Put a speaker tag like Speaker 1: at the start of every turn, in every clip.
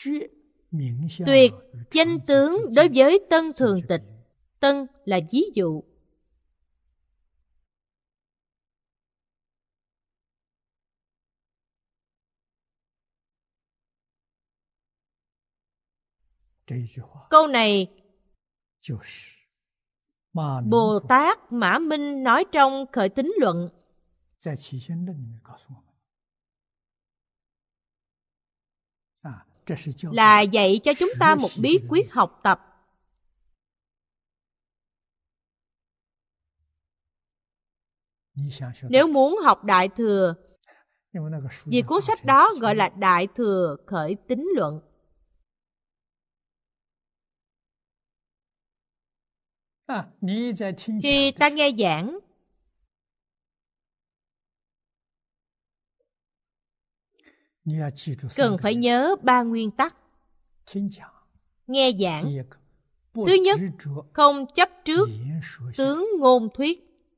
Speaker 1: tuyệt danh tướng đối với tân thường tịch. Tân là ví dụ. Câu này Bồ Tát Mã Minh nói trong Khởi Tín Luận, là dạy cho chúng ta một bí quyết học tập. Nếu muốn học Đại Thừa, vì cuốn sách đó gọi là Đại Thừa Khởi Tín Luận. Khi ta nghe giảng, cần phải nhớ 3 nguyên tắc. Nghe giảng, thứ nhất, không chấp trước tướng ngôn thuyết.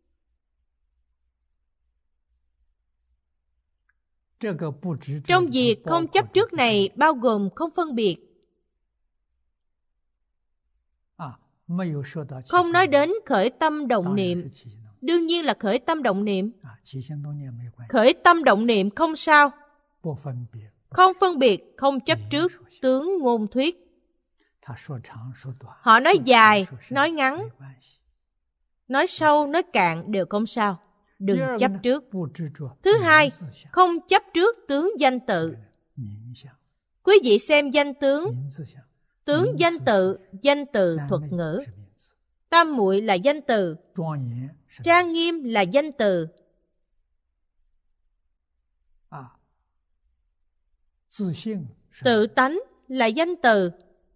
Speaker 1: Trong việc không chấp trước này bao gồm không phân biệt. Không nói đến khởi tâm động niệm. Đương nhiên là khởi tâm động niệm. Khởi tâm động niệm không sao. Không phân biệt, không chấp trước tướng ngôn thuyết. Họ nói dài, nói ngắn, nói sâu, nói cạn đều không sao. Đừng chấp trước. Thứ hai, không chấp trước tướng danh tự. Quý vị xem danh tướng. Tướng danh từ thuật ngữ. Tam muội là danh từ. Trang nghiêm là danh từ. Tự tánh là danh từ.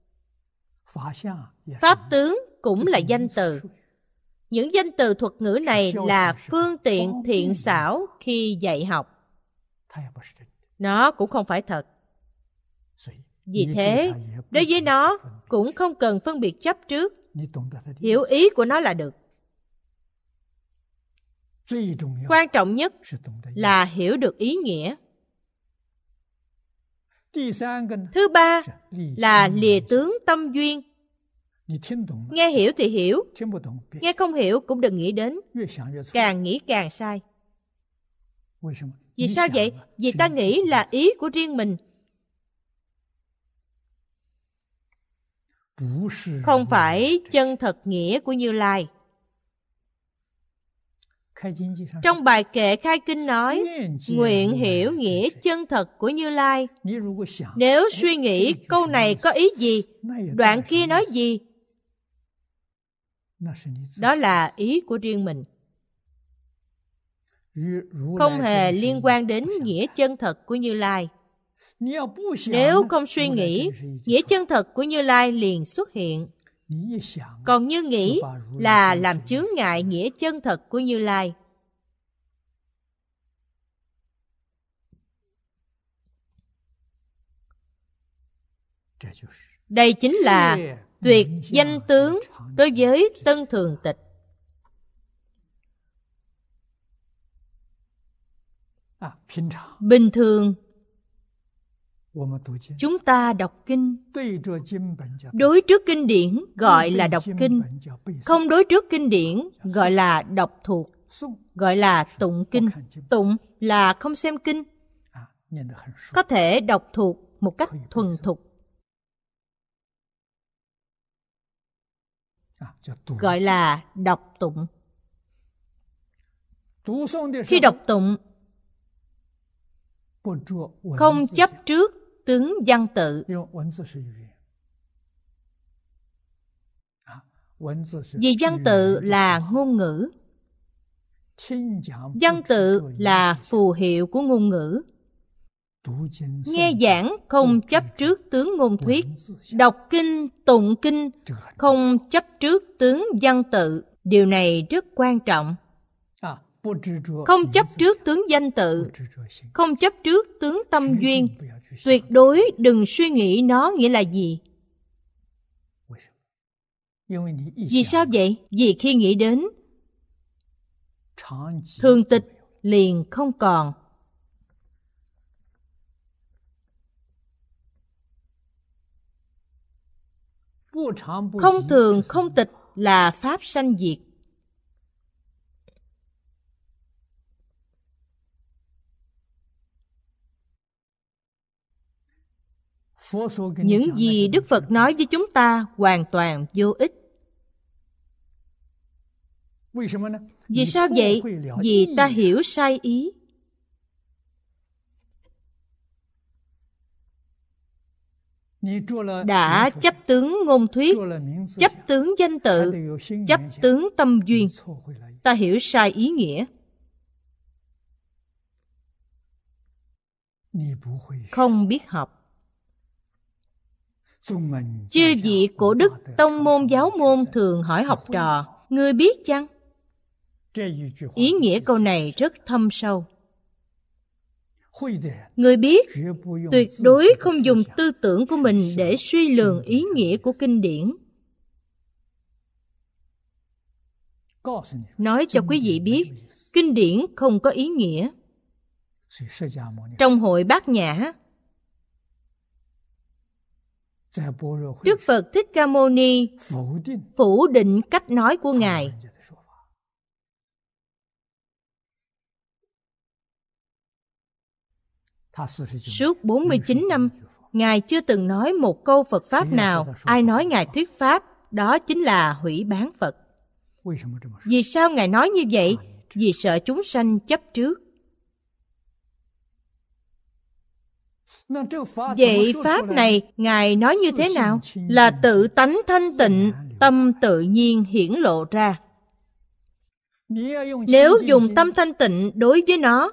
Speaker 1: Pháp tướng cũng là danh từ. Những danh từ thuật ngữ này là phương tiện thiện xảo khi dạy học. Nó cũng không phải thật. Vì thế, đối với nó cũng không cần phân biệt chấp trước. Hiểu ý của nó là được. Quan trọng nhất là hiểu được ý nghĩa. Thứ ba là lìa tướng tâm duyên. Nghe hiểu thì hiểu, nghe không hiểu cũng đừng nghĩ đến. Càng nghĩ càng sai. Vì sao vậy? Vì ta nghĩ là ý của riêng mình. Không phải chân thật nghĩa của Như Lai. Trong bài kệ khai kinh nói, nguyện hiểu nghĩa chân thật của Như Lai. Nếu suy nghĩ câu này có ý gì, đoạn kia nói gì, đó là ý của riêng mình. Không hề liên quan đến nghĩa chân thật của Như Lai. Nếu không suy nghĩ, nghĩa chân thật của Như Lai liền xuất hiện. Còn như nghĩ là làm chướng ngại nghĩa chân thật của Như Lai. Đây chính là tuyệt danh tướng đối với tân thường tịch. Bình thường, chúng ta đọc kinh, đối trước kinh điển gọi là đọc kinh, không đối trước kinh điển gọi là đọc thuộc, gọi là tụng kinh. Tụng là không xem kinh, có thể đọc thuộc một cách thuần thục, gọi là đọc tụng. Khi đọc tụng, không chấp trước tướng văn tự. Vì văn tự là ngôn ngữ. Văn tự là phù hiệu của ngôn ngữ. Nghe giảng không chấp trước tướng ngôn thuyết. Đọc kinh, tụng kinh không chấp trước tướng văn tự. Điều này rất quan trọng. Không chấp trước tướng danh tự, không chấp trước tướng tâm duyên. Tuyệt đối đừng suy nghĩ nó nghĩa là gì. Vì sao vậy? Vì khi nghĩ đến, thường tịch liền không còn. Không thường không tịch là pháp sanh diệt. Những gì Đức Phật nói với chúng ta hoàn toàn vô ích. Vì sao vậy? Vì ta hiểu sai ý. Đã chấp tướng ngôn thuyết, chấp tướng danh tự, chấp tướng tâm duyên, ta hiểu sai ý nghĩa. Không biết học. Chư vị cổ đức tông môn giáo môn thường hỏi học trò: ngươi biết chăng? Ý nghĩa câu này rất thâm sâu. Người biết tuyệt đối không dùng tư tưởng của mình để suy lường ý nghĩa của kinh điển. Nói cho quý vị biết, kinh điển không có ý nghĩa. Trong hội Bát Nhã, Đức Phật Thích Ca Mâu Ni phủ định cách nói của Ngài. Suốt 49 năm, Ngài chưa từng nói một câu Phật Pháp nào. Ai nói Ngài thuyết Pháp, đó chính là hủy bán Phật. Vì sao Ngài nói như vậy? Vì sợ chúng sanh chấp trước. Vậy Pháp này Ngài nói như thế nào? Là tự tánh thanh tịnh, tâm tự nhiên hiển lộ ra. Nếu dùng tâm thanh tịnh đối với nó,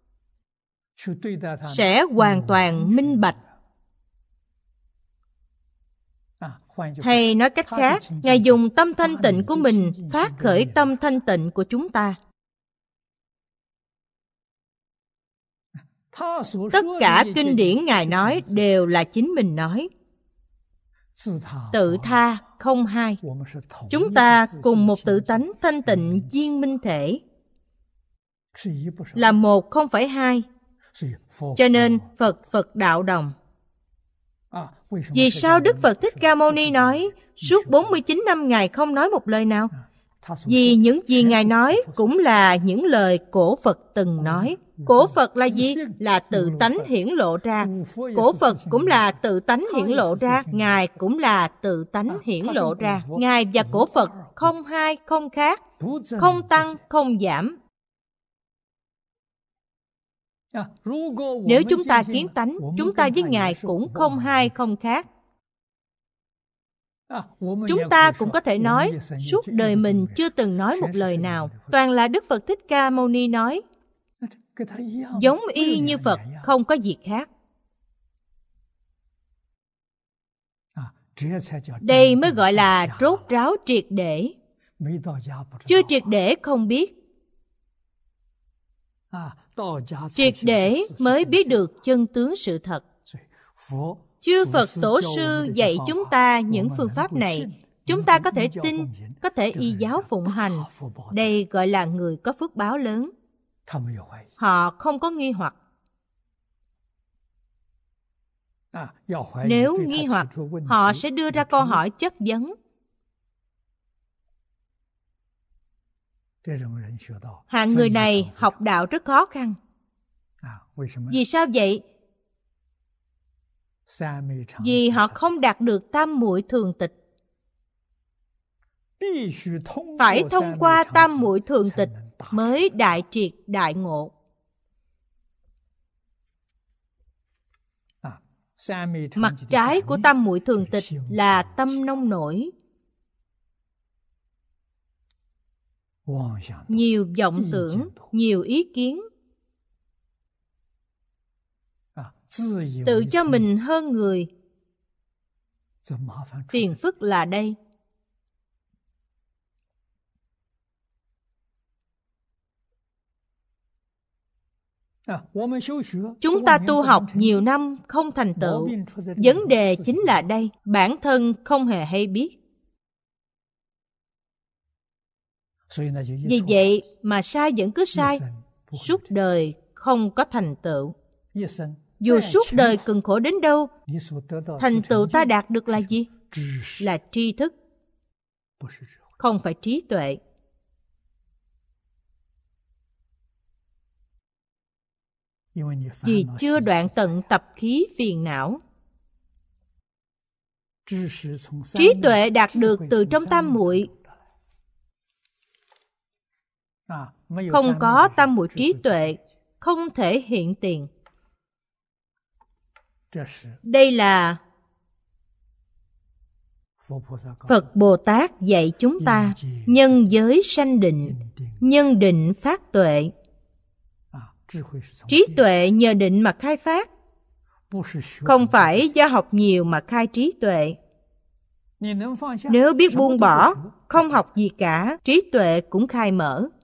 Speaker 1: sẽ hoàn toàn minh bạch. Hay nói cách khác, Ngài dùng tâm thanh tịnh của mình phát khởi tâm thanh tịnh của chúng ta. Tất cả kinh điển Ngài nói đều là chính mình nói. Tự tha, không hai. Chúng ta cùng một tự tánh thanh tịnh viên minh thể. Là một không phải hai. Cho nên Phật đạo đồng. Vì sao Đức Phật Thích Ca Mâu Ni nói suốt 49 năm Ngài không nói một lời nào? Vì những gì Ngài nói cũng là những lời cổ Phật từng nói. Cổ Phật là gì? Là tự tánh hiển lộ ra. Cổ Phật cũng là tự tánh hiển lộ ra. Ngài cũng là tự tánh hiển lộ ra. Ngài và cổ Phật không hai không khác, không tăng không giảm. Nếu chúng ta kiến tánh, chúng ta với Ngài cũng không hai không khác. Chúng ta cũng có thể nói suốt đời mình chưa từng nói một lời nào, toàn là Đức Phật Thích Ca Mâu Ni nói. Giống y như Phật, không có gì khác. Đây mới gọi là rốt ráo triệt để. Chưa triệt để không biết. Triệt để mới biết được chân tướng sự thật. Chư Phật Tổ sư dạy chúng ta những phương pháp này, chúng ta có thể tin, có thể y giáo phụng hành. Đây gọi là người có phước báo lớn. Họ không có nghi hoặc. Nếu nghi hoặc, họ sẽ đưa ra câu hỏi chất vấn. Hạng người này học đạo rất khó khăn. Vì sao vậy? Vì họ không đạt được tam muội thường tịch. Phải thông qua tam muội thường tịch mới đại triệt đại ngộ. Mặt trái của tam muội thường tịch là tâm nông nổi, nhiều vọng tưởng, nhiều ý kiến, tự cho mình hơn người. Phiền phức là đây. Chúng ta tu học nhiều năm không thành tựu. Vấn đề chính là đây, bản thân không hề hay biết. Vì vậy mà sai vẫn cứ sai, suốt đời không có thành tựu. Dù suốt đời cực khổ đến đâu, thành tựu ta đạt được là gì? Là tri thức, không phải trí tuệ. Vì chưa đoạn tận tập khí phiền não. Trí tuệ đạt được từ trong tam muội. Không có tam muội trí tuệ, không thể hiện tiền. Đây là Phật Bồ Tát dạy chúng ta nhân giới sanh định, nhân định phát tuệ. Trí tuệ nhờ định mà khai phát, không phải do học nhiều mà khai trí tuệ. Nếu biết buông bỏ, không học gì cả, trí tuệ cũng khai mở.